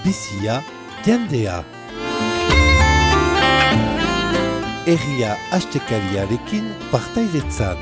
bizia, jendea. Herria astekariarekin partaidetzan.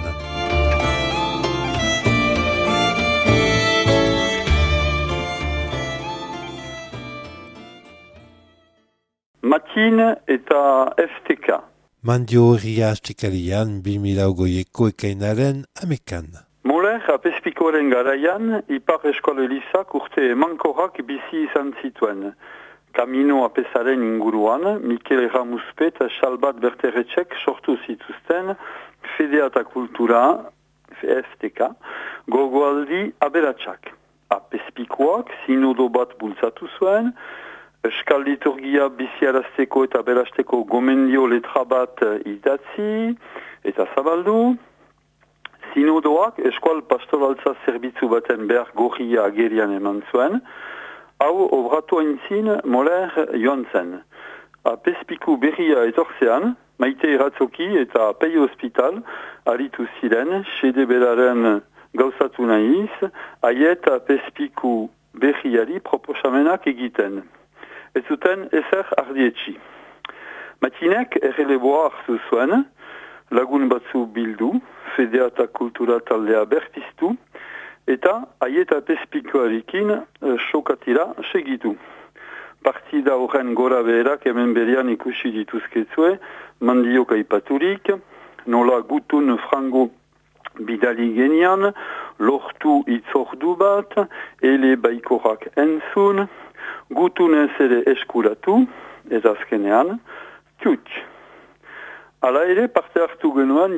Matin eta FTK. Mandio herria astekarian 2008ko ekainaren amekan. Moler apespikoaren garaian, Ipar Eskola Elizak urte emankorrak bizi izan zituen. Kamino apesaren inguruan, Mikel Ramuzpe eta Salbat Berteretxek sortu zituzten Fedea eta Kultura, FTK, gogoaldi aberatsak. Apespikoak sinodo bat bultzatu zuen, Euskal liturgia biziarazteko eta berasteko gomendio letra bat idatzi eta zabaldu. Sinodoak eskual pastoraltza zerbitzu baten behar gorria agerian eman zuen. Hau obratu aintzin Moler joan zen. Apezpiku berria etorzean, Maite Iratzoki eta Pei Hospital aritu ziren, sede beraren gauzatu nahiz, aiet apezpiku berriari proposamenak egiten. Ez zuten ezer ardietxi. Matinek erreleboa hartu zuen, lagun batzu bildu, Fedea eta Kultura taldea berpiztu, eta aiet apezpikoarekin sokatira segitu. Partida horren gora beherak hemen berian ikusi dituzketzue, mandiok aipaturik, nola gutun frango bidali genian, lortu itzordu bat, ele baikorak entzun, gutunez ere eskuratu, ez azkenean, txut. Hala ere, parte hartu genuen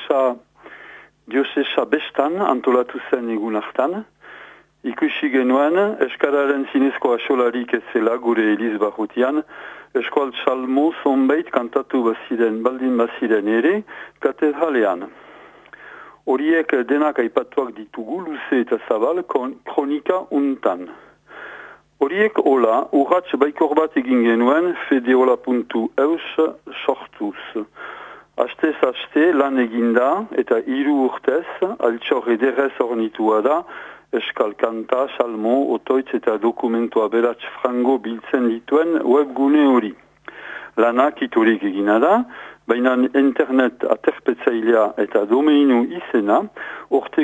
diosesa bestan antolatu zen egun hartan. Ikusi genuen, eskararen zinezko asolarik ez zela gure Eliz barrutian, eskual salmo zonbait kantatu baziren, baldin baziren ere, katedralean. Horiek denak aipatuak ditugu, luze eta zabal, kronika untan. Horiek hola, urratx baikor bat egin genuen fedeola.eus sortuz. Astez aste lan eginda eta 3 urtez, altxor ederrez ornitua da, eskal kanta, salmo, otoitz eta dokumentu aberatx frango biltzen dituen webgune hori. Lanak iturik egina da, baina internet aterpetzailea eta domeinu izena urte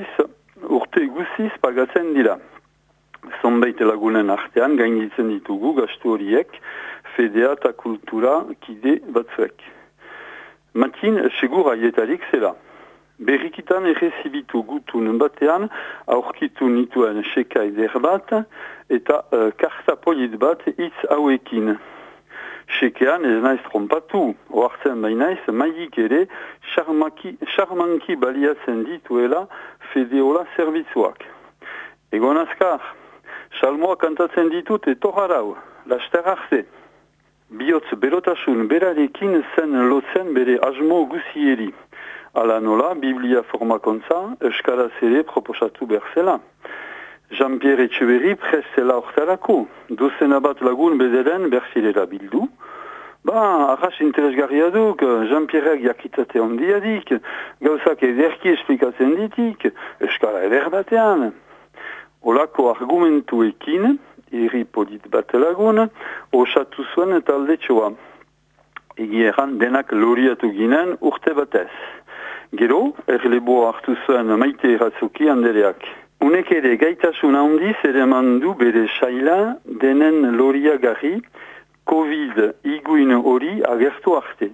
guziz pagatzen dira. Zonbait lagunen artean gainditzen ditugu gastu horiek Fedea eta Kultura kide batzuek. Matin segur aietarik zela. Berrikitan errezibitu gutun batean aurkitu nituen seka eder bat eta karta polit bat hitz hauekin. Sekean ez naiz trompatu, oartzen bainaiz maik ere charmanki baliatzen dituela Fedeola zerbitzuak. Egon azkar! Salmoa kantatzen ditut etorarau, laster arte. Biotz berotasun berarekin zen lotzen bere asmo guzieri. Ala nola, Biblia formakontza, euskaraz ere proposatu berzela. Jean-Pierre Etxeberri prestela hortarako, dozena bat lagun bederen berzilera bildu. Arras interesgarria duk, Jean-Pierrek jakitate ondiadik, gauzak ederki esplikatzen ditik, euskara eder batean. Olako argumentuekin, herri polit bat lagun, osatu zuen talde txoa. Egieran denak loriatu ginen urte batez. Gero, erleboa hartu zuen Maite Iratzoki andereak. Unek ere gaitasun handiz ere mandu bere saila denen loriagarri COVID iguin hori agertu arte.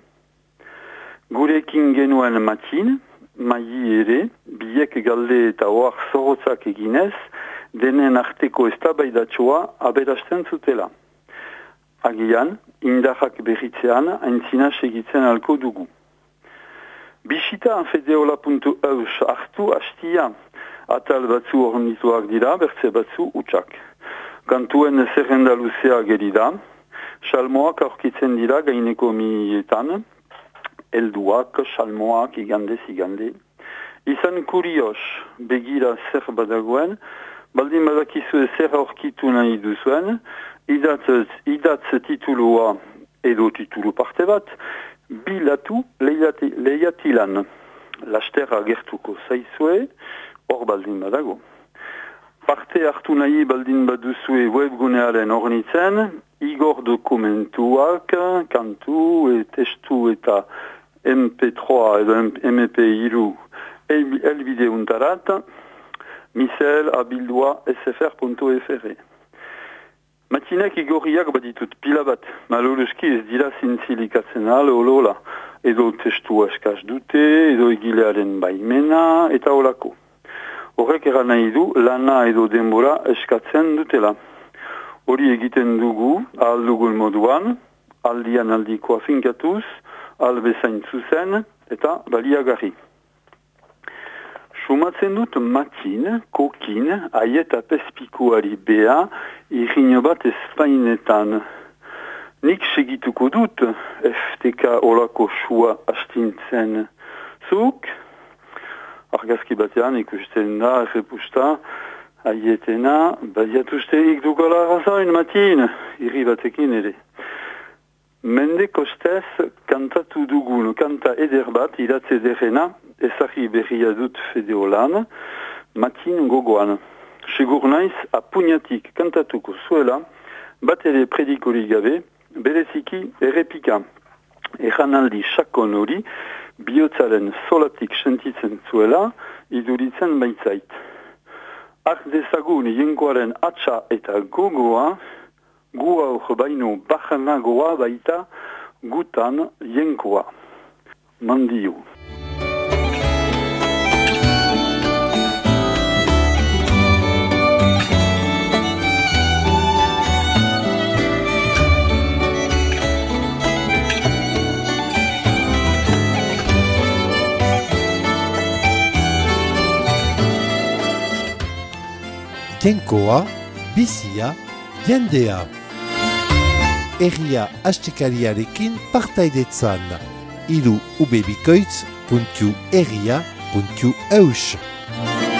Gurekin genuen matin, maili ere, biek galde eta oar zorotzak eginez, denen arteko eztabaidatxoa aberasten zutela. Agian, indarrak berritzean, aintzina segitzen alko dugu. Bisita fedeola.eus hartu hastia, atal batzu ornituak dira, bertze batzu utxak. Kantuen zerrenda luzea gerida, salmoak aurkitzen dira gaineko mietan, elduak, salmoak, igandez. Izan kurios, begira zer badagoen, baldin badakizu zer aurkitu nahi duzuen, idatz titulua edo titulu parte bat, bilatu leiatilan. Laster agertuko zaizue, hor baldin badago. Parte hartu nahi baldin baduzue webgunearen hornitzen, Igor dokumentuak, kantu, testu eta MP3 edo MP3 elbideuntarat, misel@sfr.fr. Matinek igorriak baditut pila bat, maluruzki ez dira zintzilikatzen olola, edo testu askaz dute, edo egilearen baimena, eta olako. Horrek eran nahi du, lana edo denbora eskatzen dutela. Hori egiten dugu, ahal dugun moduan, aldian aldikoa finkatuz, albezain zuzen, eta baliagarri. Sumatzen dut matin, kokin, aiet apespikuari bea, irriño bat espainetan. Nik segituko dut, FTK olako sua astintzen. Zuk, argazki batean ikusten da, errepusta, aietena, badiatuzteik dukala razoin matin, irri batekin ere. Mende kostez kantatu dugun kanta eder bat idatze derrena, ezagri berria dut fedeolan, matin gogoan. Segur naiz apuñatik kantatuko zuela, bat ere predikori gabe, bereziki errepika. Erranaldi sakon hori, bihotzaren solatik sentitzen zuela, iduritzen baitzait. Ark dezagun jenkoaren atxa eta gogoa, gu aur baino bajanagoa baita gutan jenkoa. Mandio. Jenkoa, bizia, jendea. Herria astekariarekin partaidetzan. Iru ubebikoitz.herria.eus.